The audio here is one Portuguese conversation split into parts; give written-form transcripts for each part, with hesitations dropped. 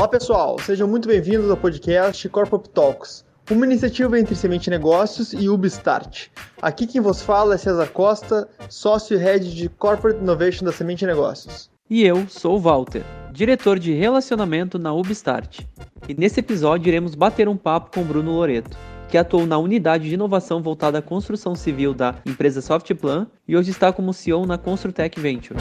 Olá pessoal, sejam muito bem-vindos ao podcast Corporate Talks, uma iniciativa entre Semente Negócios e Ubstart. Aqui quem vos fala é César Costa, sócio e head de Corporate Innovation da Semente Negócios. E eu sou o Walter, diretor de relacionamento na Ubstart. E nesse episódio iremos bater um papo com Bruno Loreto, que atuou na unidade de inovação voltada à construção civil da empresa Softplan e hoje está como CEO na Construtec Venture.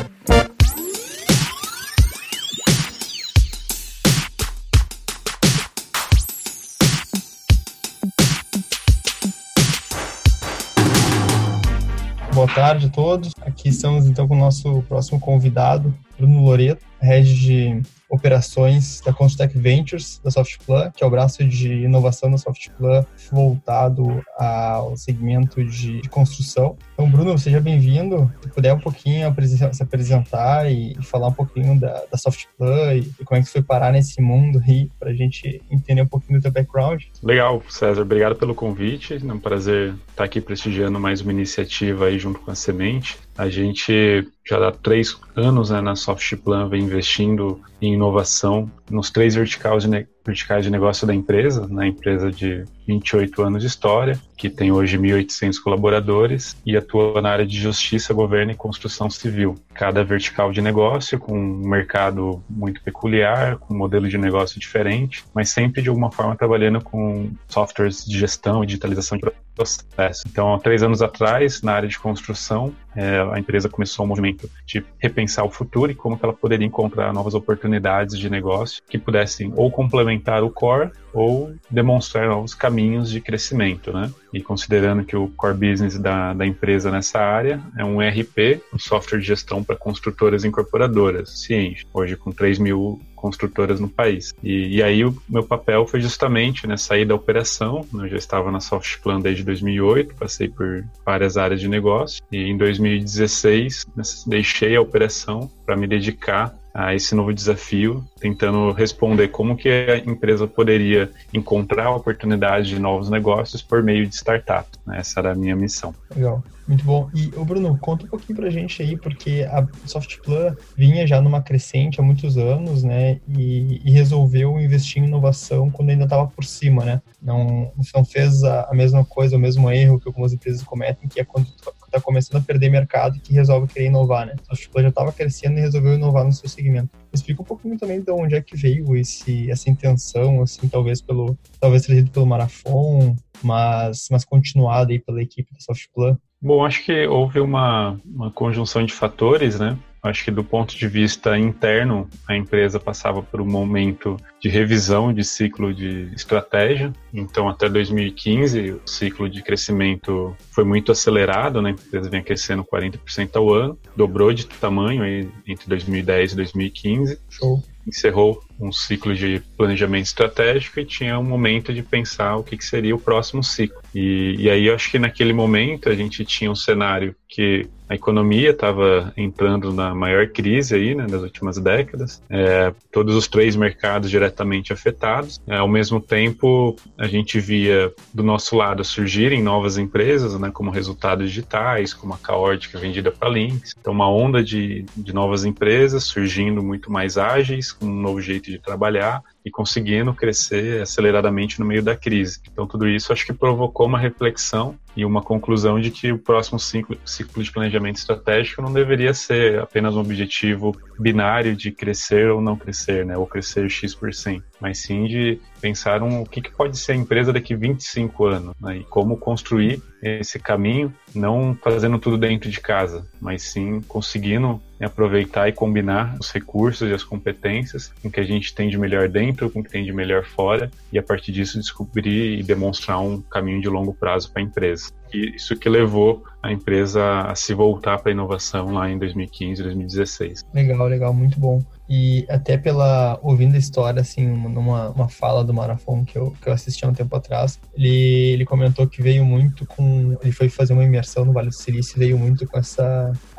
Boa tarde a todos. Aqui estamos então com o nosso próximo convidado, Bruno Loreto, head de operações da Construtec Ventures, da Softplan, que é o braço de inovação da Softplan voltado ao segmento de construção. Então, Bruno, seja bem-vindo. Se puder um pouquinho se apresentar e falar um pouquinho da Softplan e como é que você foi parar nesse mundo aí, para a gente entender um pouquinho do teu background. Legal, César. Obrigado pelo convite. É um prazer estar aqui prestigiando mais uma iniciativa aí junto com a Semente. A gente já há 3 anos na Softplan vem investindo em inovação nos 3 verticais de negócio da empresa, na empresa de 28 anos de história, que tem hoje 1.800 colaboradores e atua na área de justiça, governo e construção civil. Cada vertical de negócio com um mercado muito peculiar, com um modelo de negócio diferente, mas sempre de alguma forma trabalhando com softwares de gestão e digitalização de processo. Então, há 3 anos atrás, na área de construção, a empresa começou um movimento de repensar o futuro e como que ela poderia encontrar novas oportunidades de negócio que pudessem ou complementar o core ou demonstrar novos caminhos de crescimento, né? E considerando que o core business da empresa nessa área é um ERP, um software de gestão para construtoras e incorporadoras, ciente, hoje com 3.000 construtoras no país. E aí o meu papel foi justamente sair da operação. Eu já estava na Softplan desde 2008, passei por várias áreas de negócio e em 2016 deixei a operação para me dedicar a esse novo desafio, tentando responder como que a empresa poderia encontrar oportunidades de novos negócios por meio de startup. Essa era a minha missão. Legal, muito bom. E, Bruno, conta um pouquinho pra gente aí, porque a Softplan vinha já numa crescente há muitos anos, né, e resolveu investir em inovação quando ainda estava por cima, né? Não fez a mesma coisa, o mesmo erro que algumas empresas cometem, que é quando está começando a perder mercado que resolve querer inovar, né? A Softplan já estava crescendo e resolveu inovar no seu segmento. Explica um pouquinho também de onde é que veio essa intenção, assim, talvez trazido pelo Marafon, mas continuado aí pela equipe da Softplan. Bom, acho que houve uma conjunção de fatores, né? Acho que do ponto de vista interno, a empresa passava por um momento de revisão de ciclo de estratégia. Então, até 2015, o ciclo de crescimento foi muito acelerado, né? A empresa vinha crescendo 40% ao ano, dobrou de tamanho aí entre 2010 e 2015. Show. Encerrou um ciclo de planejamento estratégico e tinha um momento de pensar o que seria o próximo ciclo. E aí eu acho que naquele momento a gente tinha um cenário que a economia estava entrando na maior crise aí, né, das últimas décadas, todos os 3 mercados diretamente afetados. Ao mesmo tempo, a gente via do nosso lado surgirem novas empresas, né, como resultados digitais, como a Caórdica vendida para Lynx. Então, uma onda de novas empresas surgindo muito mais ágeis, com um novo jeito de trabalhar e conseguindo crescer aceleradamente no meio da crise. Então, tudo isso acho que provocou uma reflexão e uma conclusão de que o próximo ciclo de planejamento estratégico não deveria ser apenas um objetivo binário de crescer ou não crescer, né, ou crescer X%, mas sim de pensar o que pode ser a empresa daqui 25 anos, né, e como construir esse caminho, não fazendo tudo dentro de casa, mas sim conseguindo aproveitar e combinar os recursos e as competências com o que a gente tem de melhor dentro, com o que tem de melhor fora, e a partir disso descobrir e demonstrar um caminho de longo prazo para a empresa. E isso que levou a empresa a se voltar para a inovação lá em 2015, 2016. Legal, muito bom. E até ouvindo a história, assim, numa fala do Marafon que eu assisti há um tempo atrás, ele comentou que veio muito ele foi fazer uma imersão no Vale do Silício, veio muito com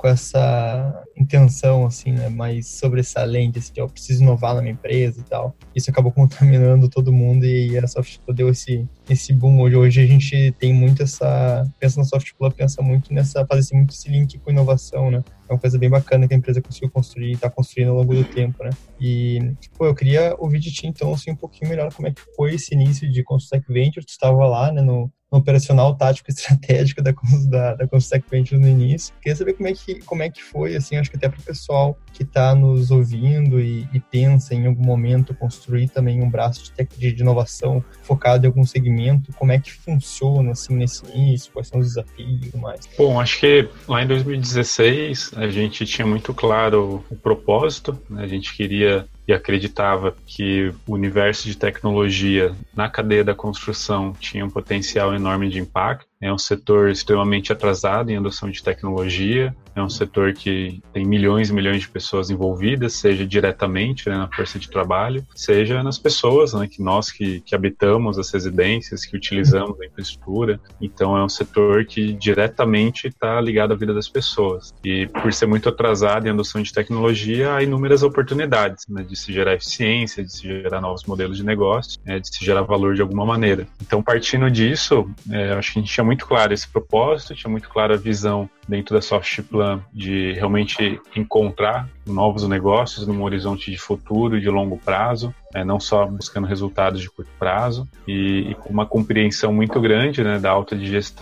com essa intenção, assim, né, mais sobressalente, assim, eu preciso inovar na minha empresa e tal. Isso acabou contaminando todo mundo e a Softplan deu esse boom. Hoje a gente tem muito pensa na Softplan, pensa muito faz muito esse link com inovação, né? É uma coisa bem bacana que a empresa conseguiu construir e está construindo ao longo do tempo, né? E, eu queria ouvir de ti, então, assim, um pouquinho melhor como é que foi esse início de Construtech Venture. Tu estava lá, né, no operacional tático e estratégico da Construtech Venture no início. Queria saber como é que foi, assim, acho que até para o pessoal que está nos ouvindo e pensa em algum momento construir também um braço de inovação focado em algum segmento, como é que funciona, assim, nesse início, quais são os desafios e tudo mais. Bom, acho que lá em 2016 a gente tinha muito claro o propósito, né? A gente queria e acreditava que o universo de tecnologia na cadeia da construção tinha um potencial enorme de impacto. É um setor extremamente atrasado em adoção de tecnologia, é um setor que tem milhões e milhões de pessoas envolvidas, seja diretamente, né, na força de trabalho, seja nas pessoas, né, que habitamos as residências, que utilizamos a infraestrutura. Então é um setor que diretamente está ligado à vida das pessoas. E por ser muito atrasado em adoção de tecnologia, há inúmeras oportunidades, né, de se gerar eficiência, de se gerar novos modelos de negócio, de se gerar valor de alguma maneira. Então, partindo disso, acho que a gente tinha muito claro esse propósito, tinha muito claro a visão dentro da Softplan de realmente encontrar novos negócios num horizonte de futuro e de longo prazo, não só buscando resultados de curto prazo, e com uma compreensão muito grande, né, da alta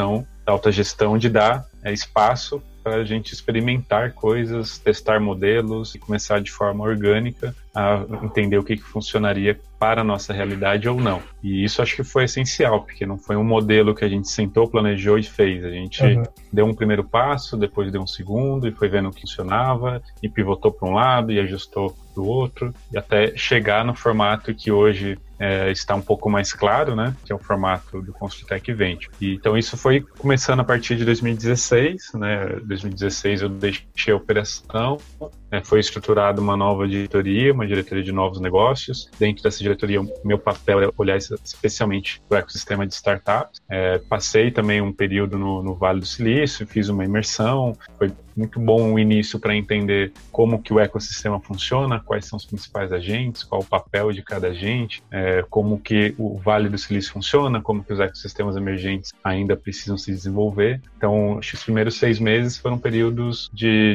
gestão de dar espaço para a gente experimentar coisas, testar modelos e começar de forma orgânica a entender o que funcionaria para a nossa realidade ou não. E isso acho que foi essencial, porque não foi um modelo que a gente sentou, planejou e fez. A gente deu um primeiro passo, depois deu um segundo e foi vendo o que funcionava e pivotou para um lado e ajustou para o outro, e até chegar no formato que hoje está um pouco mais claro, né, que é o formato do Construtech Venture. E, então isso foi começando a partir de 2016, né, 2016 eu deixei a operação, foi estruturada uma nova diretoria, uma diretoria de novos negócios. Dentro dessa diretoria, o meu papel é olhar especialmente para o ecossistema de startups. Passei também um período no Vale do Silício, fiz uma imersão, foi muito bom o início para entender como que o ecossistema funciona, quais são os principais agentes, qual o papel de cada agente, como que o Vale do Silício funciona, como que os ecossistemas emergentes ainda precisam se desenvolver. Então, acho que os primeiros 6 meses foram períodos de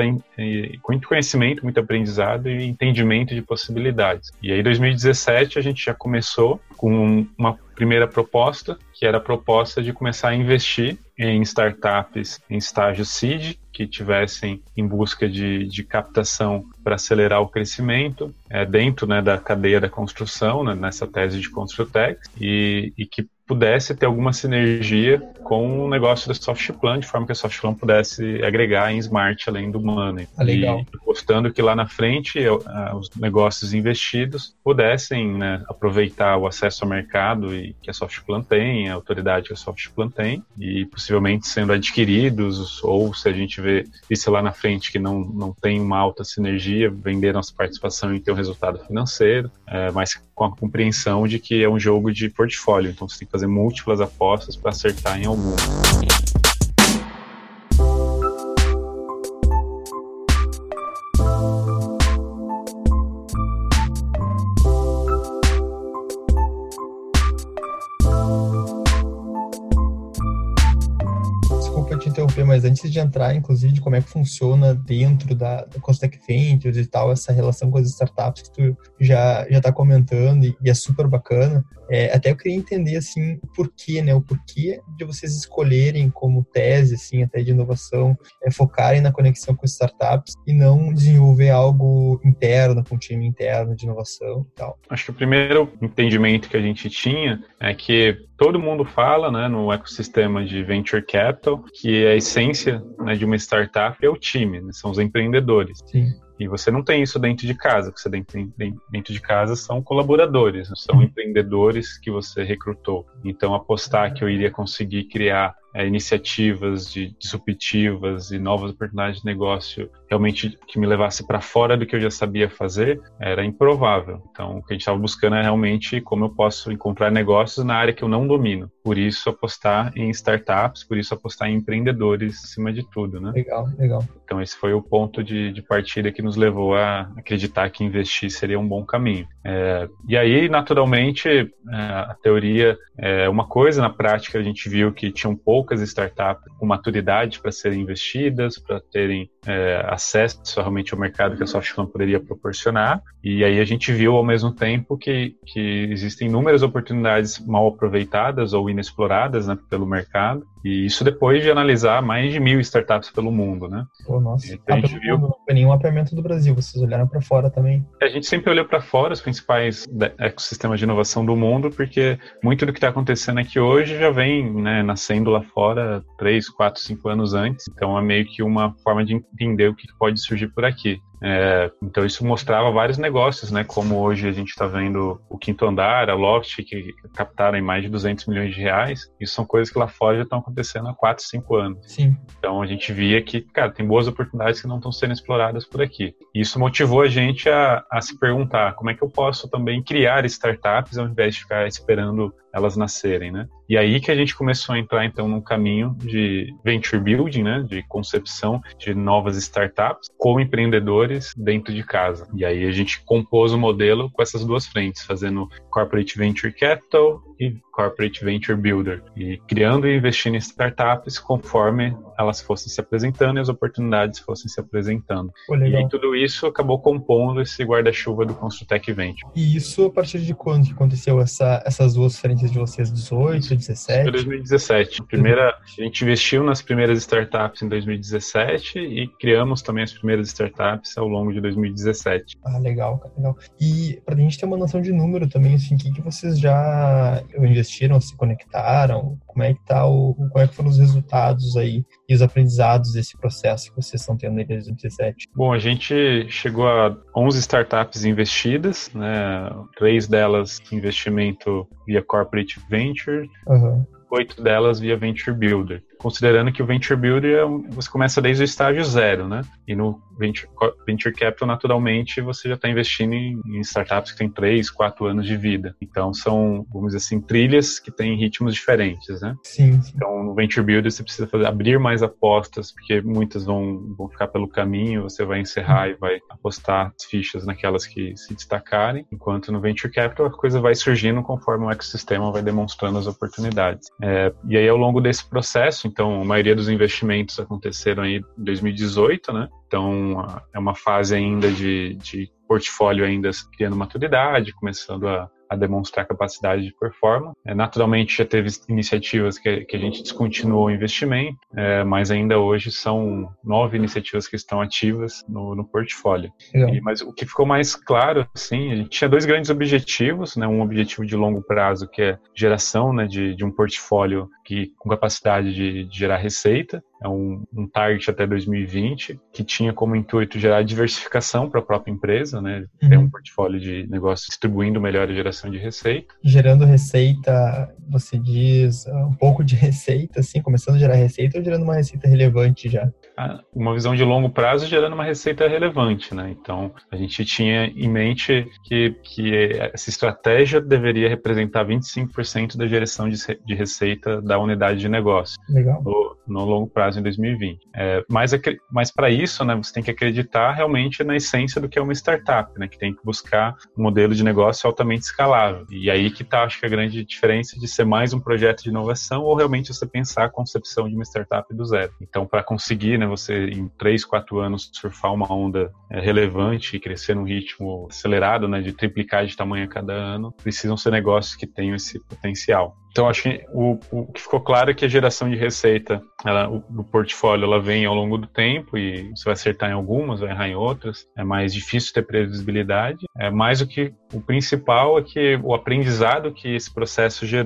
muito conhecimento, muito aprendizado e entendimento de possibilidades. E aí, em 2017, a gente já começou com uma primeira proposta, que era a proposta de começar a investir em startups em estágio seed, que tivessem em busca de captação para acelerar o crescimento dentro, né, da cadeia da construção, né, nessa tese de Construtech, e que pudesse ter alguma sinergia com o negócio da Softplan, de forma que a Softplan pudesse agregar em Smart além do Money. Legal. E apostando que lá na frente os negócios investidos pudessem, né, aproveitar o acesso ao mercado que a Softplan tem, a autoridade que a Softplan tem, e possivelmente sendo adquiridos, ou se a gente vê isso lá na frente que não tem uma alta sinergia, vender nossa participação e ter um resultado financeiro, mas com a compreensão de que é um jogo de portfólio, então você tem que fazer múltiplas apostas para acertar em algum. Te interromper, mas antes de entrar, inclusive, de como é que funciona dentro da Construtech Ventures e tal, essa relação com as startups que tu já tá comentando e é super bacana, até eu queria entender, assim, o porquê de vocês escolherem como tese, assim, até de inovação, focarem na conexão com startups e não desenvolver algo interno, com um time interno de inovação e tal. Acho que o primeiro entendimento que a gente tinha é que todo mundo fala, né, no ecossistema de Venture Capital, que a essência, né, de uma startup é o time, né, são os empreendedores. Sim. E você não tem isso dentro de casa, porque dentro de casa são colaboradores, são empreendedores que você recrutou. Então, apostar que eu iria conseguir criar iniciativas disruptivas e novas oportunidades de negócio realmente que me levasse para fora do que eu já sabia fazer, era improvável. Então, o que a gente estava buscando é realmente como eu posso encontrar negócios na área que eu não domino. Por isso, apostar em startups, por isso, apostar em empreendedores acima de tudo, né? Legal, legal. Então, esse foi o ponto de partida que nos levou a acreditar que investir seria um bom caminho. E aí, naturalmente, a teoria é uma coisa, na prática a gente viu que tinham poucas startups com maturidade para serem investidas, para terem acesso realmente ao mercado que a Softplan poderia proporcionar, e aí a gente viu ao mesmo tempo que existem inúmeras oportunidades mal aproveitadas ou inexploradas, né, pelo mercado, e isso depois de analisar mais de 1.000 startups pelo mundo, né? Nossa. Então, a gente viu... Não foi nenhum mapeamento do Brasil, vocês olharam para fora também? A gente sempre olhou para fora, os principais ecossistemas de inovação do mundo, porque muito do que está acontecendo aqui hoje já vem, né, nascendo lá fora 3, 4, 5 anos antes. Então é meio que uma forma de entender o que pode surgir por aqui. Então isso mostrava vários negócios, né, como hoje a gente está vendo o Quinto Andar, a Loft, que captaram em mais de 200 milhões de reais. Isso são coisas que lá fora já estão acontecendo há 4, 5 anos. Sim. Então a gente via que, cara, tem boas oportunidades que não estão sendo exploradas por aqui. E isso motivou a gente a se perguntar como é que eu posso também criar startups ao invés de ficar esperando elas nascerem, né? E aí que a gente começou a entrar, então, num caminho de venture building, né? De concepção de novas startups com empreendedores dentro de casa. E aí a gente compôs o modelo com essas duas frentes, fazendo Corporate Venture Capital e Corporate Venture Builder, e criando e investindo em startups conforme elas fossem se apresentando e as oportunidades fossem se apresentando. E aí tudo isso acabou compondo esse guarda-chuva do Construtec Venture. E isso a partir de quando que aconteceu essas duas frentes de vocês? 18, 17? Foi 2017. A gente investiu nas primeiras startups em 2017 e criamos também as primeiras startups ao longo de 2017. Ah, legal, cara, legal. E pra gente ter uma noção de número também, assim, o que vocês já investiram, se conectaram? Como é que foram os resultados aí e os aprendizados desse processo que vocês estão tendo em 2017? Bom, a gente chegou a 11 startups investidas, né? 3 delas investimento via Corporate Venture, 8 delas via Venture Builder. Considerando que o Venture Builder você começa desde o estágio 0, né? E no Venture Capital, naturalmente, você já está investindo em startups que têm 3, 4 anos de vida. Então, são, vamos dizer assim, trilhas que têm ritmos diferentes, né? Sim. Então, no Venture Builder, você precisa abrir mais apostas, porque muitas vão ficar pelo caminho, você vai encerrar e vai apostar as fichas naquelas que se destacarem, enquanto no Venture Capital, a coisa vai surgindo conforme o ecossistema vai demonstrando as oportunidades. E aí, ao longo desse processo, então, a maioria dos investimentos aconteceram aí em 2018, né? Então, é uma fase ainda de portfólio ainda criando maturidade, começando a demonstrar capacidade de performance. Naturalmente, já teve iniciativas que a gente descontinuou o investimento, mas ainda hoje são 9 iniciativas que estão ativas no portfólio. Mas o que ficou mais claro, assim, a gente tinha 2 grandes objetivos, né? Um objetivo de longo prazo, que é geração, né, de um portfólio com capacidade de gerar receita. É um target até 2020, que tinha como intuito gerar diversificação para a própria empresa, né? Ter um portfólio de negócio distribuindo melhor a geração de receita. Gerando receita, você diz um pouco de receita, assim, começando a gerar receita ou gerando uma receita relevante já? Uma visão de longo prazo gerando uma receita relevante, né? Então, a gente tinha em mente que essa estratégia deveria representar 25% da geração de receita da unidade de negócio. Legal. No longo prazo, em 2020. Mas para isso, né, você tem que acreditar realmente na essência do que é uma startup, né, que tem que buscar um modelo de negócio altamente escalável. E aí que está, acho que, a grande diferença de ser mais um projeto de inovação ou realmente você pensar a concepção de uma startup do zero. Então, para conseguir, né, você em 3, 4 anos surfar uma onda relevante e crescer num ritmo acelerado, né, de triplicar de tamanho a cada ano, precisam ser negócios que tenham esse potencial. Então, acho que o que ficou claro é que a geração de receita do portfólio ela vem ao longo do tempo e você vai acertar em algumas, vai errar em outras. É mais difícil ter previsibilidade. Mais do que o principal é que o aprendizado que esse processo gerou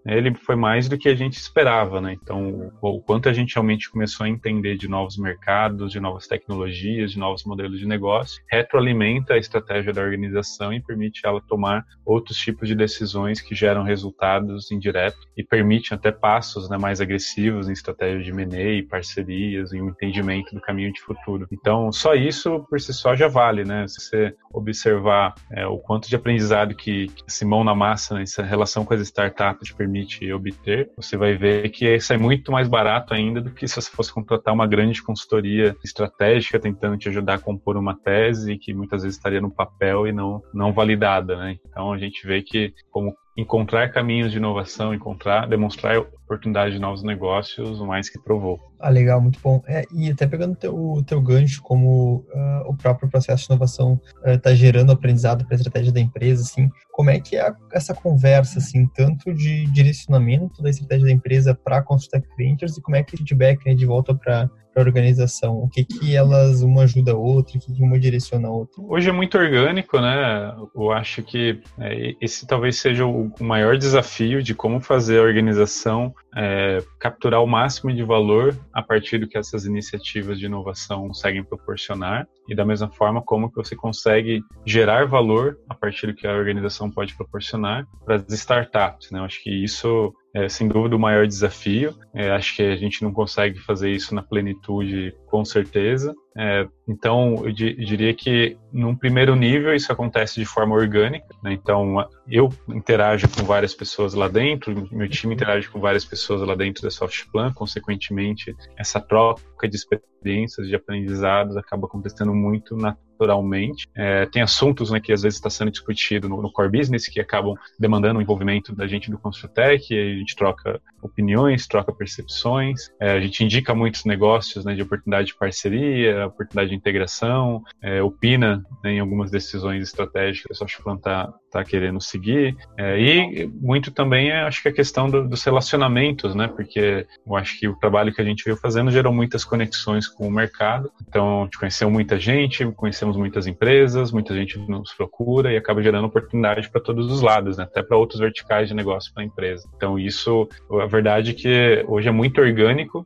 ele foi mais do que a gente esperava, né? Então, o quanto a gente realmente começou a entender de novos mercados, de novas tecnologias, de novos modelos de negócio, retroalimenta a estratégia da organização e permite ela tomar outros tipos de decisões que geram resultados indiretos e permitem até passos, né, mais agressivos em estratégia de M&A, parcerias, em um entendimento do caminho de futuro. Então, só isso por si só já vale, né? Se você observar o quanto de aprendizado que esse mão na massa, né, essa relação com as startups te permite obter, você vai ver que isso é muito mais barato ainda do que se você fosse contratar uma grande consultoria estratégica tentando te ajudar a compor uma tese que muitas vezes estaria no papel e não validada, né? Então a gente vê que como encontrar caminhos de inovação, demonstrar oportunidade de novos negócios, o mais que provou. Legal, muito bom. E até pegando o teu gancho, como o próprio processo de inovação está gerando aprendizado para a estratégia da empresa, assim, como é que é essa conversa, assim, tanto de direcionamento da estratégia da empresa para a Consultec Ventures e como é que o feedback, né, de volta para a organização? O que elas, uma ajuda a outra, o que uma direciona a outra? Hoje é muito orgânico, né? Eu acho que esse talvez seja o maior desafio de como fazer a organização capturar o máximo de valor a partir do que essas iniciativas de inovação conseguem proporcionar e da mesma forma como que você consegue gerar valor a partir do que a organização pode proporcionar para as startups, né? Eu acho que isso é, sem dúvida, o maior desafio. Acho que a gente não consegue fazer isso na plenitude, com certeza. Então, eu diria que, num primeiro nível, isso acontece de forma orgânica, né? Então, eu interajo com várias pessoas lá dentro, meu time interage com várias pessoas lá dentro da Softplan, consequentemente, essa troca de experiências, de aprendizados, acaba acontecendo muito naturalmente. Tem assuntos, né, que às vezes está sendo discutido no core business, que acabam demandando o envolvimento da gente do Construtec, e a gente troca opiniões, troca percepções, a gente indica muitos negócios, né, de oportunidade de parceria, oportunidade de integração, opina, né, em algumas decisões estratégicas que a Softplan está querendo seguir, e muito também acho que a questão dos relacionamentos, né, porque eu acho que o trabalho que a gente veio fazendo gerou muitas conexões com o mercado, então a gente conheceu muita gente, conhecemos muitas empresas, muita gente nos procura e acaba gerando oportunidade para todos os lados, né, até para outros verticais de negócio para a empresa. Então isso, a verdade é que hoje é muito orgânico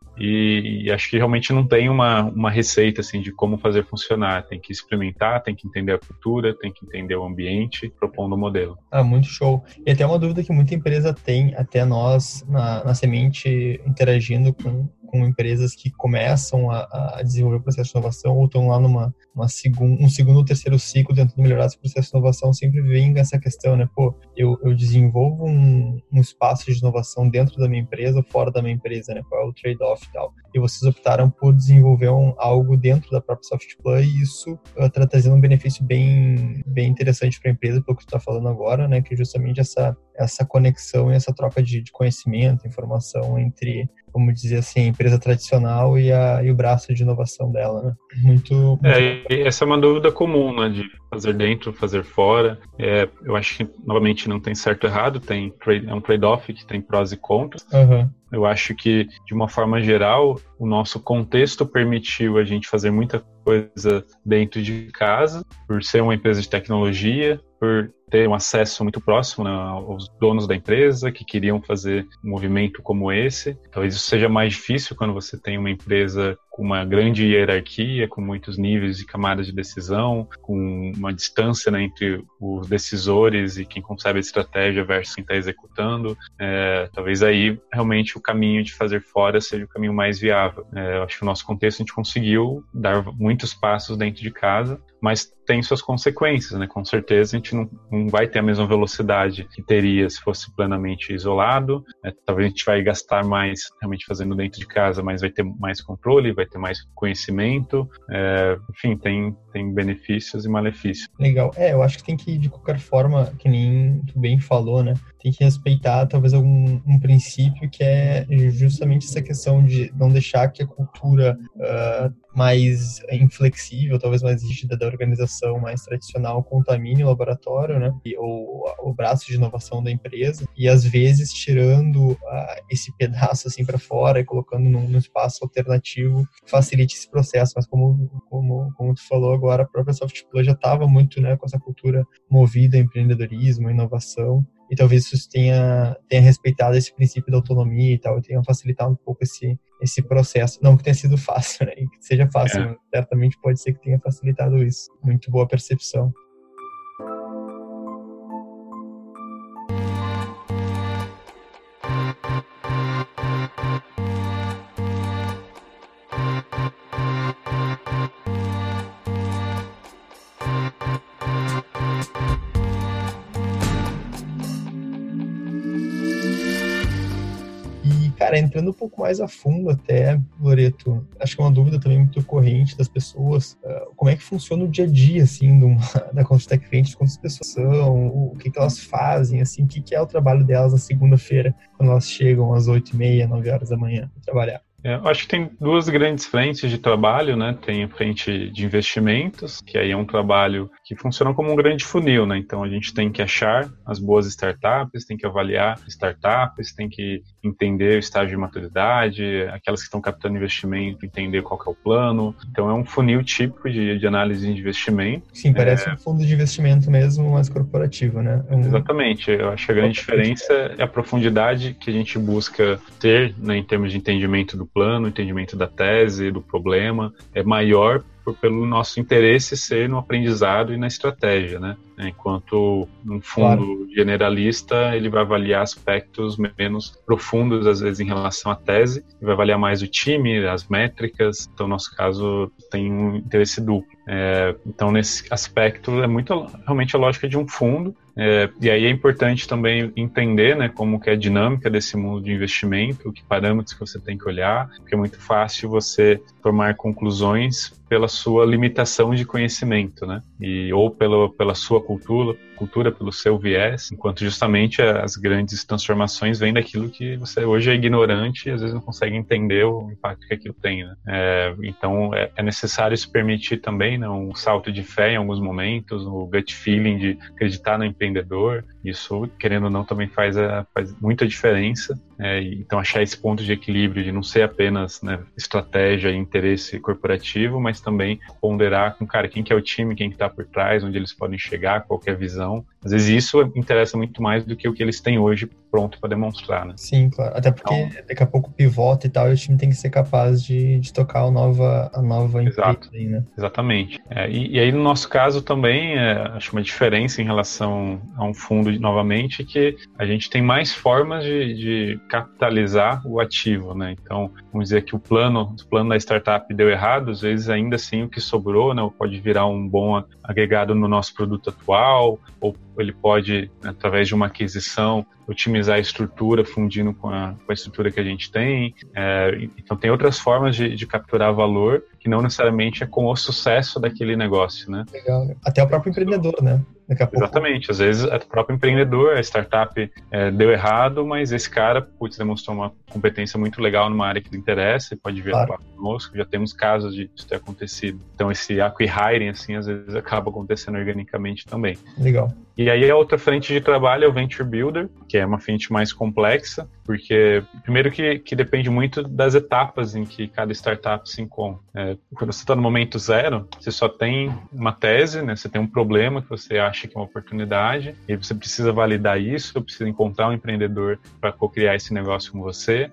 e acho que realmente não tem uma receita assim de como fazer funcionar, tem que experimentar, tem que entender a cultura, tem que entender o ambiente, propondo o modelo. Muito show. E até uma dúvida que muita empresa tem, até nós na Semente interagindo com empresas que começam a desenvolver o processo de inovação ou estão lá um segundo ou terceiro ciclo tentando melhorar esse processo de inovação, sempre vem essa questão, né? Pô, eu desenvolvo um espaço de inovação dentro da minha empresa ou fora da minha empresa, né? Qual é o trade-off e tal? E vocês optaram por desenvolver algo dentro da própria Softplan e isso está trazendo um benefício bem interessante para a empresa, pelo que tu está falando agora, né? Que é justamente essa conexão e essa troca de conhecimento, informação entre, vamos dizer assim, a empresa tradicional e o braço de inovação dela, né? Muito essa é uma dúvida comum, né, de fazer dentro, fazer fora. Eu acho que, novamente, não tem certo ou errado, é um trade-off que tem prós e contras. Uhum. Eu acho que, de uma forma geral, o nosso contexto permitiu a gente fazer muita coisa dentro de casa, por ser uma empresa de tecnologia, por ter um acesso muito próximo, né, aos donos da empresa que queriam fazer um movimento como esse. Talvez isso seja mais difícil quando você tem uma empresa com uma grande hierarquia, com muitos níveis e camadas de decisão, com uma distância, né, entre os decisores e quem concebe a estratégia versus quem está executando. Talvez aí realmente o caminho de fazer fora seja o caminho mais viável. Eu acho que no nosso contexto a gente conseguiu dar muitos passos dentro de casa, mas tem suas consequências, né? Com certeza a gente não vai ter a mesma velocidade que teria se fosse plenamente isolado. Talvez a gente vai gastar mais realmente fazendo dentro de casa, mas vai ter mais controle, vai ter mais conhecimento. Enfim, tem benefícios e malefícios. Legal. Eu acho que tem que, de qualquer forma, que nem tu bem falou, né? Tem que respeitar talvez um princípio que é justamente essa questão de não deixar que a cultura mais inflexível, talvez mais rígida da organização mais tradicional contamine o laboratório, né? Ou o braço de inovação da empresa, e às vezes tirando esse pedaço assim para fora e colocando num espaço alternativo facilite esse processo. Mas como tu falou agora, a própria Softplan já estava muito, né, com essa cultura movida a empreendedorismo, a inovação. e talvez isso tenha respeitado esse princípio da autonomia e tal, e tenha facilitado um pouco esse processo. Não que tenha sido fácil, né? E que seja fácil, mas certamente pode ser que tenha facilitado isso. Muito boa percepção. Cara, entrando um pouco mais a fundo até, Loreto, acho que é uma dúvida também muito corrente das pessoas, como é que funciona o dia a dia, assim, da Consultec Clientes, quantas pessoas são, o que elas fazem, assim, o que é o trabalho delas na segunda-feira, quando elas chegam às 8h30, 9h da manhã para trabalhar? Eu acho que tem duas grandes frentes de trabalho, né? Tem a frente de investimentos, que aí é um trabalho que funciona como um grande funil, né? Então a gente tem que achar as boas startups, tem que avaliar startups, tem que entender o estágio de maturidade, aquelas que estão captando investimento, entender qual que é o plano. Então é um funil típico de análise de investimento. Sim, parece um fundo de investimento mesmo, mais corporativo, né? Exatamente. Eu acho que a grande diferença é a profundidade que a gente busca ter, né, em termos de entendimento do plano, entendimento da tese, do problema, é maior pelo nosso interesse ser no aprendizado e na estratégia, né? Enquanto um fundo generalista, ele vai avaliar aspectos menos profundos, às vezes, em relação à tese, e vai avaliar mais o time, as métricas. Então, no nosso caso, tem um interesse duplo. Então, nesse aspecto, é muito realmente a lógica de um fundo. E aí é importante também entender, né, como que é a dinâmica desse mundo de investimento, que parâmetros que você tem que olhar, porque é muito fácil você tomar conclusões pela sua limitação de conhecimento, né? Ou pela sua cultura, pelo seu viés, enquanto justamente as grandes transformações vêm daquilo que você hoje é ignorante e às vezes não consegue entender o impacto que aquilo tem, né? Então é necessário se permitir também, né, um salto de fé em alguns momentos, o gut feeling de acreditar no empreendedor. Isso, querendo ou não, também faz muita diferença. Então achar esse ponto de equilíbrio de não ser apenas, né, estratégia e interesse corporativo, mas também ponderar com, cara, quem que é o time, quem que está por trás, onde eles podem chegar, qual que é a visão. Às vezes isso interessa muito mais do que o que eles têm hoje pronto para demonstrar, né? Sim, claro. Até porque daqui a pouco pivota e tal, e o time tem que ser capaz de tocar a nova empresa aí, né? Exatamente. E aí, no nosso caso também, acho uma diferença em relação a um fundo, novamente, que a gente tem mais formas de capitalizar o ativo, né? Então, vamos dizer que o plano da startup deu errado, às vezes ainda assim o que sobrou, né, pode virar um bom agregado no nosso produto atual, ou ele pode, através de uma aquisição, otimizar a estrutura, fundindo com a estrutura que a gente tem. Então, tem outras formas de capturar valor, que não necessariamente é com o sucesso daquele negócio, né? Legal. Até o próprio empreendedor, né? Daqui a pouco. Exatamente. Às vezes, o próprio empreendedor, a startup deu errado, mas esse cara, demonstrou uma competência muito legal numa área que lhe interessa e pode vir atuar conosco. Já temos casos de isso ter acontecido. Então, esse acqui-hiring, assim, às vezes acaba acontecendo organicamente também. Legal. E aí a outra frente de trabalho é o Venture Builder, que é uma frente mais complexa, porque primeiro que depende muito das etapas em que cada startup se encontra. Quando você está no momento zero, você só tem uma tese, né? Você tem um problema que você acha que é uma oportunidade, e você precisa validar isso, precisa encontrar um empreendedor para co-criar esse negócio com você,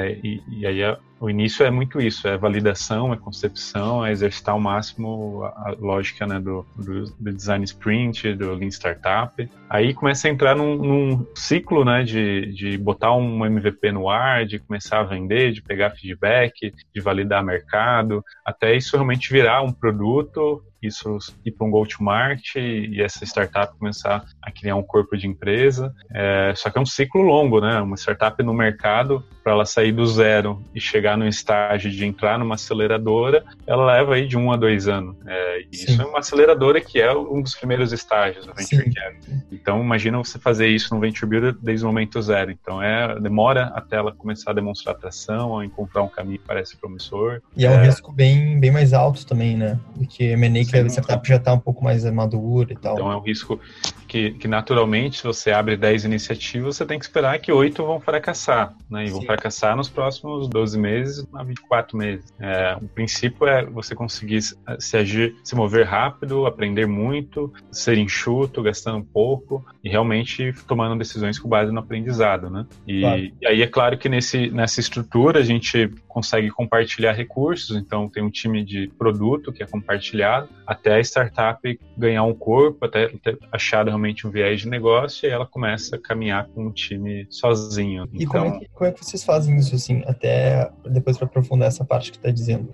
e aí o início é muito isso, é validação, é concepção, é exercitar ao máximo a lógica, né, do design sprint, do Lean Startup. Aí começa a entrar num ciclo, né, de botar um MVP no ar, de começar a vender, de pegar feedback, de validar mercado, até isso realmente virar um produto, isso ir para um go-to-market e essa startup começar a criar um corpo de empresa. Só que é um ciclo longo, né? Uma startup no mercado, para ela sair do zero e chegar no estágio de entrar numa aceleradora, ela leva aí de 1 a 2 anos. Isso é uma aceleradora que é um dos primeiros estágios do Venture Capital. Então, imagina você fazer isso no Venture Builder desde o momento zero. Então, demora até ela começar a demonstrar atração, a encontrar um caminho que parece promissor. E é um risco bem mais alto também, né? Porque M&A que a startup já está um pouco mais madura e tal. Então é um risco que naturalmente, se você abre 10 iniciativas, você tem que esperar que 8 vão fracassar, né? E vão fracassar fracassar nos próximos 12 meses a 24 meses. O princípio é você conseguir se mover rápido, aprender muito, ser enxuto, gastando pouco e realmente tomando decisões com base no aprendizado, né? E aí é claro que nessa estrutura a gente consegue compartilhar recursos, então tem um time de produto que é compartilhado, até a startup ganhar um corpo, até ter achado realmente um viés de negócio, e ela começa a caminhar com um time sozinho. E então, como é que vocês fazem isso, assim, até depois para aprofundar essa parte que está dizendo?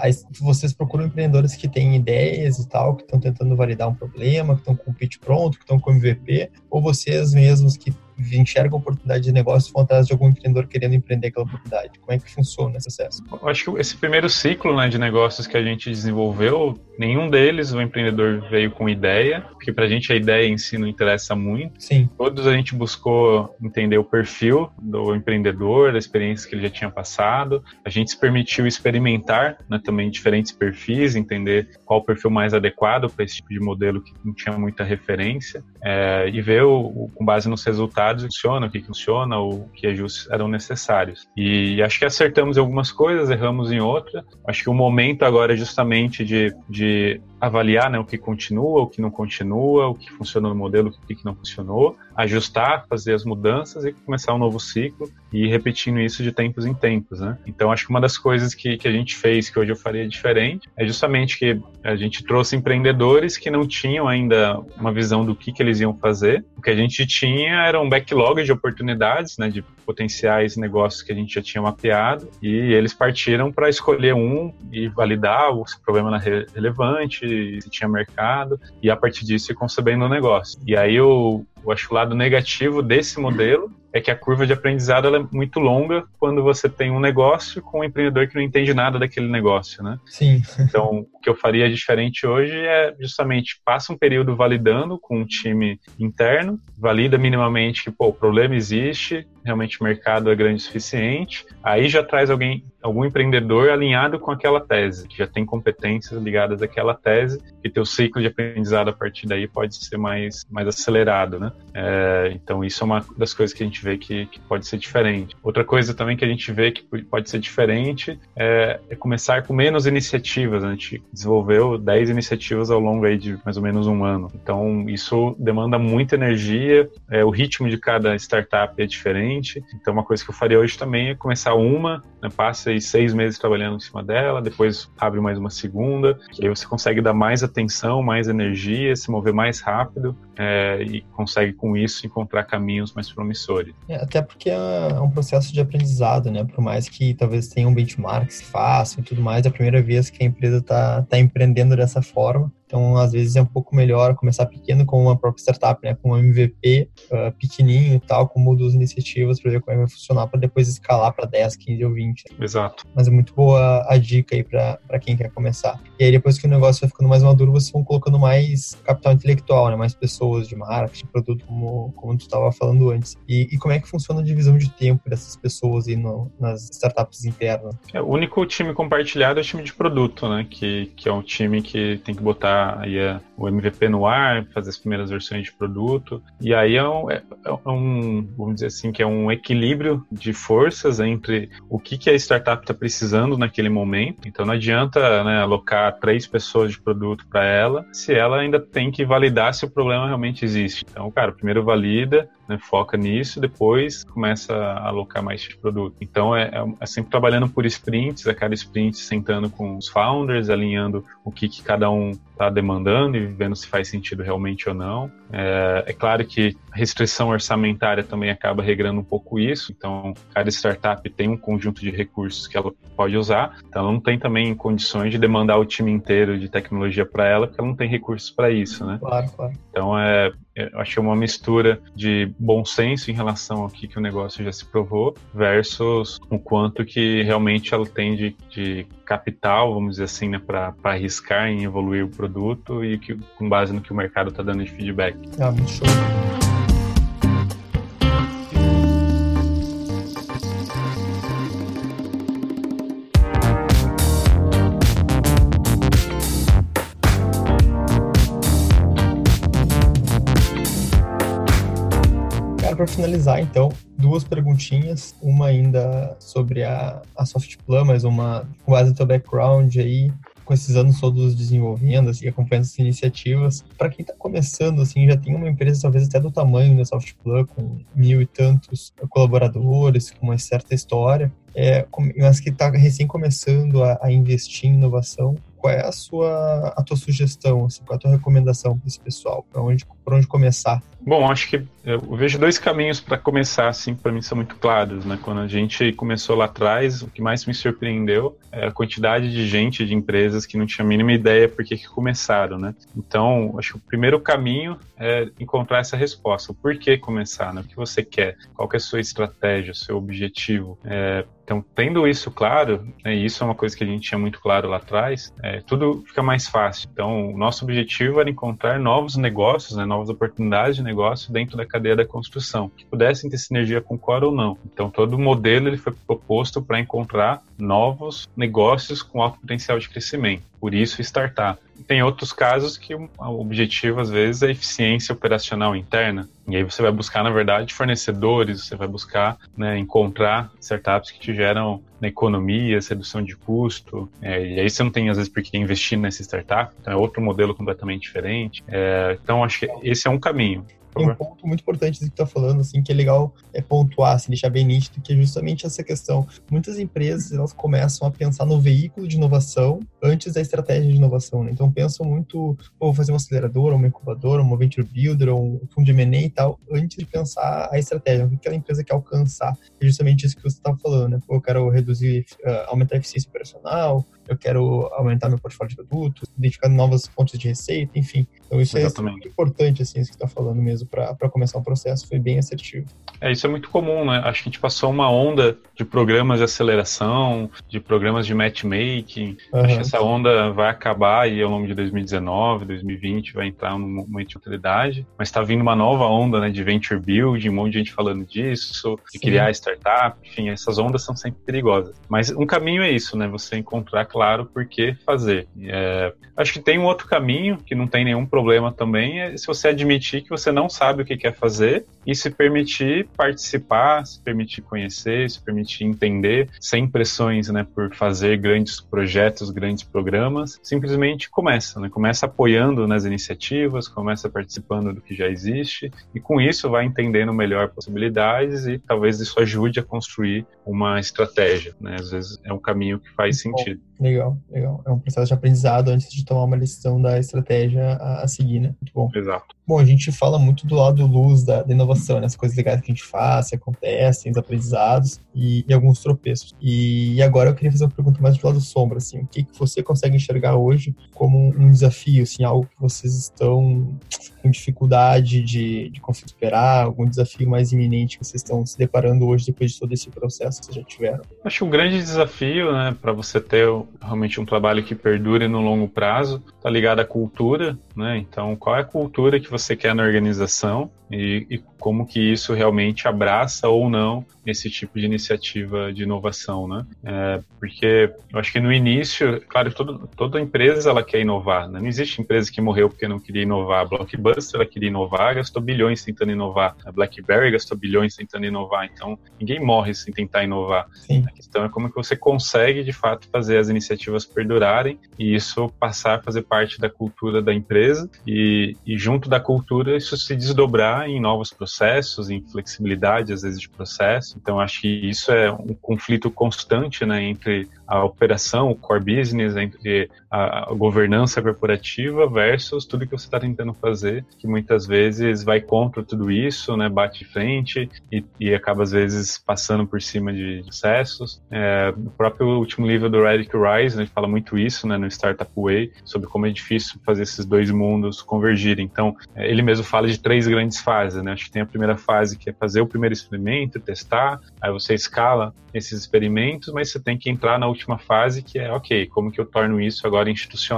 Vocês procuram empreendedores que têm ideias e tal, que estão tentando validar um problema, que estão com o pitch pronto, que estão com MVP, ou vocês mesmos que enxergam oportunidade de negócio vão atrás de algum empreendedor querendo empreender aquela oportunidade? Como é que funciona esse processo? Eu acho que esse primeiro ciclo, né, de negócios que a gente desenvolveu, nenhum deles o empreendedor veio com ideia, porque pra gente a ideia em si não interessa muito. Sim. Todos a gente buscou entender o perfil do empreendedor, da experiência que ele já tinha passado. A gente se permitiu experimentar, né, também diferentes perfis, entender qual o perfil mais adequado para esse tipo de modelo que não tinha muita referência, e ver com base nos resultados o que funciona, o que ajustes eram necessários. E acho que acertamos em algumas coisas, erramos em outras. Acho que o momento agora é justamente de avaliar, né, o que continua, o que não continua, o que funcionou no modelo, o que não funcionou, ajustar, fazer as mudanças e começar um novo ciclo e ir repetindo isso de tempos em tempos, né? Então, acho que uma das coisas que a gente fez, que hoje eu faria diferente, é justamente que a gente trouxe empreendedores que não tinham ainda uma visão do que eles iam fazer. O que a gente tinha era um backlog de oportunidades, né, de potenciais negócios que a gente já tinha mapeado, e eles partiram para escolher um e validar se o problema era relevante, se tinha mercado, e a partir disso ir concebendo o negócio. E aí eu acho que o lado negativo desse modelo é que a curva de aprendizado ela é muito longa quando você tem um negócio com um empreendedor que não entende nada daquele negócio, né? Sim. Então, o que eu faria diferente hoje é justamente passa um período validando com um time interno, valida minimamente que, o problema existe, realmente o mercado é grande o suficiente, aí já traz algum empreendedor alinhado com aquela tese, que já tem competências ligadas àquela tese, e teu ciclo de aprendizado a partir daí pode ser mais acelerado, né? Então, isso é uma das coisas que a gente vê que pode ser diferente. Outra coisa também que a gente vê que pode ser diferente é começar com menos iniciativas. A gente desenvolveu 10 iniciativas ao longo aí de mais ou menos um ano. Então, isso demanda muita energia, o ritmo de cada startup é diferente. Então, uma coisa que eu faria hoje também é começar uma, né, passa aí 6 meses trabalhando em cima dela, depois abre mais uma segunda, que aí você consegue dar mais atenção, mais energia, se mover mais rápido, e consegue com isso encontrar caminhos mais promissores. Até porque é um processo de aprendizado, né? Por mais que talvez tenham benchmarks que façam e tudo mais, é a primeira vez que a empresa tá empreendendo dessa forma. Então, às vezes é um pouco melhor começar pequeno com uma própria startup, né? Com um MVP pequenininho e tal, com duas iniciativas para ver como é que vai funcionar, para depois escalar para 10, 15 ou 20. Exato. Mas é muito boa a dica aí para quem quer começar. E aí, depois que o negócio vai ficando mais maduro, vocês vão colocando mais capital intelectual, né? Mais pessoas de marketing, produto, como tu estava falando antes. E como é que funciona a divisão de tempo dessas pessoas aí nas startups internas? O único time compartilhado é o time de produto, né? Que é um time que tem que botar aí o MVP no ar, fazer as primeiras versões de produto, e aí é um, vamos dizer assim, que é um equilíbrio de forças entre o que a startup está precisando naquele momento. Então não adianta, né, alocar 3 pessoas de produto para ela, se ela ainda tem que validar se o problema realmente existe. Então, cara, primeiro valida, né, foca nisso, depois começa a alocar mais de produto. Então é sempre trabalhando por sprints, a cada sprint sentando com os founders, alinhando o que cada um está demandando e vendo se faz sentido realmente ou não. É claro que a restrição orçamentária também acaba regrando um pouco isso, então cada startup tem um conjunto de recursos que ela pode usar, então ela não tem também condições de demandar o time inteiro de tecnologia para ela, porque ela não tem recursos para isso, né? Claro. Então eu acho que é uma mistura de bom senso em relação ao que o negócio já se provou versus o quanto que realmente ela tem de capital, vamos dizer assim, né, para arriscar em evoluir o produto e com base no que o mercado está dando de feedback. Muito show. para finalizar, então, 2 perguntinhas, uma ainda sobre a Softplan, mas uma com base no teu background aí, com esses anos todos desenvolvendo e acompanhando essas iniciativas. Para quem está começando, assim, já tem uma empresa talvez até do tamanho da Softplan, com 1.000 e tantos colaboradores, com uma certa história, mas que está recém começando a investir em inovação. Qual é a tua sugestão, assim, qual é a tua recomendação para esse pessoal? Para onde começar? Bom, acho que eu vejo 2 caminhos para começar, assim, para mim são muito claros, né? Quando a gente começou lá atrás, o que mais me surpreendeu é a quantidade de gente, de empresas que não tinha a mínima ideia por que começaram, né? Então, acho que o primeiro caminho é encontrar essa resposta. O porquê começar, né? O que você quer? Qual que é a sua estratégia, o seu objetivo? Então, tendo isso claro, né, e isso é uma coisa que a gente tinha muito claro lá atrás, tudo fica mais fácil. Então, o nosso objetivo era encontrar novos negócios, né, novas oportunidades de negócio dentro da cadeia da construção, que pudessem ter sinergia com o core ou não. Então, todo o modelo ele foi proposto para encontrar novos negócios com alto potencial de crescimento. Por isso, startup. Tem outros casos que o objetivo, às vezes, é eficiência operacional interna. E aí você vai buscar, na verdade, fornecedores, você vai buscar, né, encontrar startups que te geram, né, economias, redução de custo. E aí você não tem, às vezes, por que investir nessa startup. Então é outro modelo completamente diferente. Então, acho que esse é um caminho. Tem um ponto muito importante que tu tá falando, assim, que é legal pontuar, assim, deixar bem nítido, que é justamente essa questão. Muitas empresas, elas começam a pensar no veículo de inovação antes da estratégia de inovação, né? Então, pensam muito, vou fazer uma aceleradora, uma incubadora, uma venture builder, um fundo de M&A e tal, antes de pensar a estratégia, o que aquela empresa quer alcançar. É justamente isso que você tá falando, né? Eu quero reduzir, aumentar a eficiência operacional, eu quero aumentar meu portfólio de produtos, identificar novas fontes de receita, enfim. Então isso é muito importante, assim, isso que você está falando mesmo, para começar um processo, foi bem assertivo. Isso é muito comum, né? Acho que a gente passou uma onda de programas de aceleração, de programas de matchmaking. Acho que essa onda vai acabar e ao longo de 2019, 2020 vai entrar num momento de utilidade, mas está vindo uma nova onda, né, de venture building, um monte de gente falando disso, de criar startup, enfim, essas ondas são sempre perigosas. Mas um caminho é isso, né? Você encontrar claro por que fazer. Acho que tem um outro caminho, que não tem nenhum problema também, é se você admitir que você não sabe o que quer fazer e se permitir participar, se permitir conhecer, se permitir entender, sem pressões, né, por fazer grandes projetos, grandes programas, simplesmente começa, né? Começa apoiando nas iniciativas, começa participando do que já existe e com isso vai entendendo melhor possibilidades e talvez isso ajude a construir uma estratégia, né? Às vezes é um caminho que faz sentido. Legal. É um processo de aprendizado antes de tomar uma decisão da estratégia a seguir, né? Muito bom. Exato. Bom, a gente fala muito do lado luz da inovação, né? As coisas legais que a gente faz, que acontecem, os aprendizados e alguns tropeços. E agora eu queria fazer uma pergunta mais do lado sombra, assim. O que você consegue enxergar hoje como um desafio, assim, algo que vocês estão com dificuldade de conseguir superar, algum desafio mais iminente que vocês estão se deparando hoje depois de todo esse processo que vocês já tiveram? Acho que um grande desafio, né, para você ter realmente um trabalho que perdure no longo prazo, está ligado à cultura, né? Então, qual é a cultura que você quer na organização e como que isso realmente abraça ou não esse tipo de iniciativa de inovação, né? Porque eu acho que no início, claro, toda empresa ela quer inovar, né? Não existe empresa que morreu porque não queria inovar. A Blockbuster ela queria inovar, gastou bilhões tentando inovar. A BlackBerry gastou bilhões tentando inovar. Então, ninguém morre sem tentar inovar. Sim. A questão é como que você consegue, de fato, fazer as iniciativas perdurarem e isso passar a fazer parte da cultura da empresa e junto da cultura isso se desdobrar em novos processos, em flexibilidade, às vezes, de processo. Então, acho que isso é um conflito constante, né, entre a operação, o core business, entre a governança corporativa versus tudo que você está tentando fazer, que muitas vezes vai contra tudo isso, né, bate de frente e acaba, às vezes, passando por cima de processos. O próprio último livro do Radic Rise, né, fala muito isso, né, no Startup Way, sobre como é difícil fazer esses dois mundos convergirem. Então, ele mesmo fala de 3 grandes fases, né? Acho que tem a primeira fase que é fazer o primeiro experimento, testar, aí você escala esses experimentos, mas você tem que entrar na última fase que é, ok, como que eu torno isso agora institucional?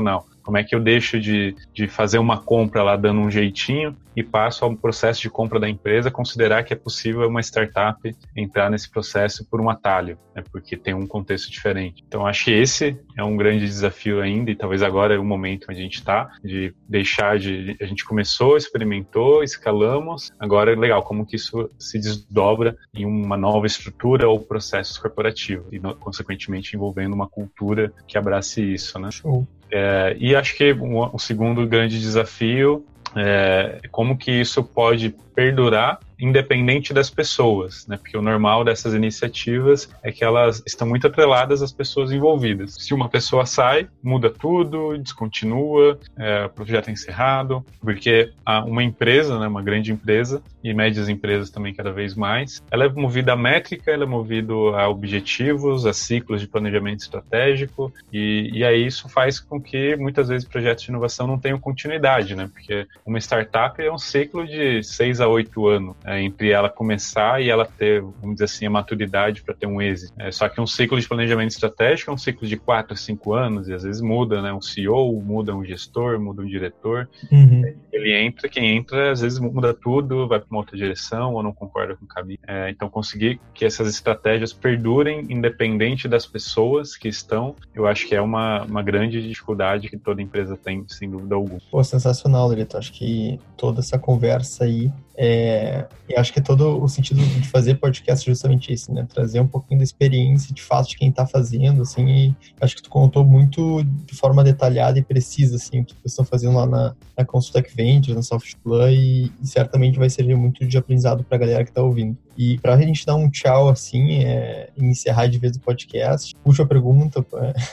Como é que eu deixo de fazer uma compra lá dando um jeitinho e passo ao processo de compra da empresa, considerar que é possível uma startup entrar nesse processo por um atalho, né, porque tem um contexto diferente. Então, acho que esse é um grande desafio ainda, e talvez agora é o momento onde a gente está, de deixar de... A gente começou, experimentou, escalamos, agora é legal, como que isso se desdobra em uma nova estrutura ou processos corporativos, e consequentemente envolvendo uma cultura que abrace isso, né? Show. E acho que um segundo grande desafio é como que isso pode perdurar independente das pessoas, né? Porque o normal dessas iniciativas é que elas estão muito atreladas às pessoas envolvidas. Se uma pessoa sai, muda tudo, descontinua, o projeto é encerrado, porque uma empresa, né, uma grande empresa, e médias empresas também cada vez mais, ela é movida a métrica, ela é movida a objetivos, a ciclos de planejamento estratégico, e aí isso faz com que muitas vezes projetos de inovação não tenham continuidade, né? Porque uma startup é um ciclo de 6 a 8 anos, entre ela começar e ela ter, vamos dizer assim, a maturidade para ter um êxito. Só que um ciclo de planejamento estratégico é um ciclo de 4 a 5 anos, e às vezes muda, né? Um CEO, muda um gestor, muda um diretor. Quem entra, às vezes muda tudo, vai para uma outra direção ou não concorda com o caminho. Então, conseguir que essas estratégias perdurem independente das pessoas que estão, eu acho que é uma grande dificuldade que toda empresa tem, sem dúvida alguma. Pô, sensacional, Lorito. Acho que toda essa conversa aí eu acho que é todo o sentido de fazer podcast justamente isso, né? Trazer um pouquinho da experiência de fato de quem tá fazendo, assim, e acho que tu contou muito de forma detalhada e precisa, assim, o que vocês estão fazendo lá na Consultec Ventures, na Softplan, e certamente vai servir muito de aprendizado pra galera que tá ouvindo. E pra gente dar um tchau, assim, e encerrar de vez o podcast, puxa a pergunta,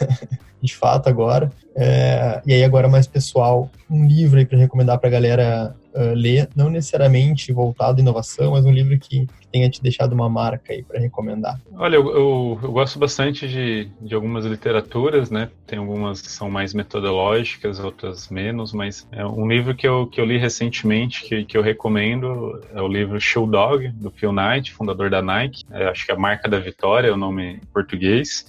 de fato, agora. E aí, agora mais pessoal, um livro aí pra recomendar pra galera ler, não necessariamente voltado à inovação, mas um livro que tenha te deixado uma marca aí para recomendar. Olha, eu gosto bastante de algumas literaturas, né? Tem algumas que são mais metodológicas, outras menos, mas um livro que eu li recentemente, que eu recomendo, é o livro Shoe Dog, do Phil Knight, fundador da Nike. Acho que é a marca da vitória, é o nome em português.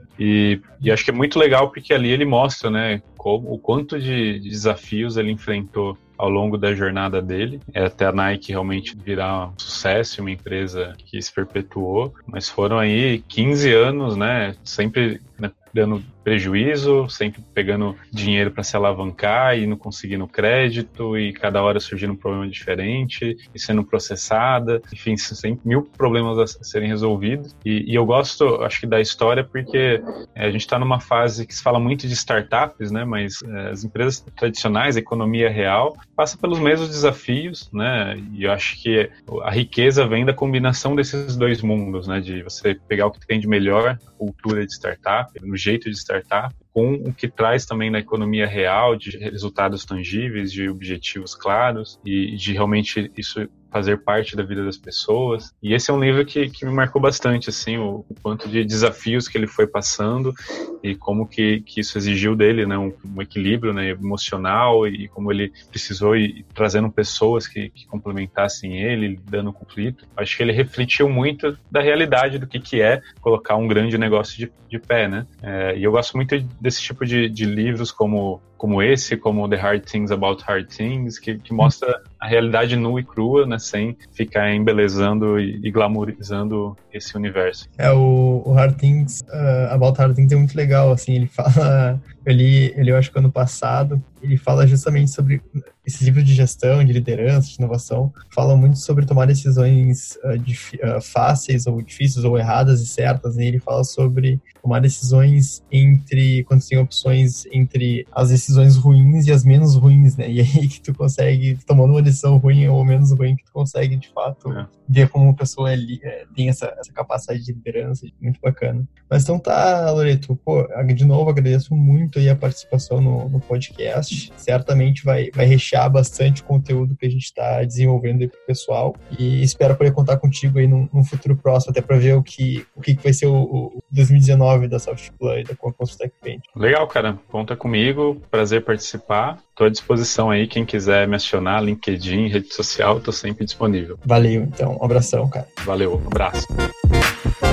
E acho que é muito legal porque ali ele mostra, né, o quanto de desafios ele enfrentou ao longo da jornada dele, até a Nike realmente virar um sucesso, uma empresa que se perpetuou, mas foram aí 15 anos, né, sempre, né, dando prejuízo, sempre pegando dinheiro para se alavancar e não conseguindo crédito, e cada hora surgindo um problema diferente e sendo processada, enfim, sempre mil problemas a serem resolvidos. E eu gosto, acho que, da história porque a gente está numa fase que se fala muito de startups, né, mas as empresas tradicionais, a economia real, passa pelos mesmos desafios, né, e eu acho que a riqueza vem da combinação desses dois mundos, né, de você pegar o que tem de melhor, cultura de startup, no jeito de startup, com o que traz também na economia real, de resultados tangíveis, de objetivos claros, e de realmente isso fazer parte da vida das pessoas. E esse é um livro que me marcou bastante, assim, o quanto de desafios que ele foi passando e como que isso exigiu dele, né, um equilíbrio, né, emocional, e como ele precisou ir trazendo pessoas que complementassem ele, dando conflito. Acho que ele refletiu muito da realidade do que é colocar um grande negócio de pé, né? E eu gosto muito desse tipo de livros como esse, como The Hard Things About Hard Things, que mostra a realidade nua e crua, né, sem ficar embelezando e glamourizando esse universo. O Hard Things, About Hard Things é muito legal, assim, ele fala, eu acho que ano passado, ele fala justamente sobre esse livro de gestão, de liderança, de inovação, fala muito sobre tomar decisões fáceis ou difíceis ou erradas e certas, e ele fala sobre tomar decisões quando tem opções entre as decisões ruins e as menos ruins, né, e aí que tu consegue, tomando uma decisão ruim ou menos ruim, que tu consegue, de fato, ver como uma pessoa tem essa capacidade de liderança, muito bacana. Mas então tá, Loreto, de novo agradeço muito aí a participação no podcast, certamente vai rechear bastante o conteúdo que a gente está desenvolvendo aí pro pessoal, e espero poder contar contigo aí num futuro próximo, até para ver o que vai ser o 2019 da Softplan e da Consultec Ventures. Legal, cara, conta comigo, prazer participar, estou à disposição aí, quem quiser me acionar, LinkedIn, rede social, estou sempre disponível. Valeu, então, um abração, cara. Valeu, um abraço.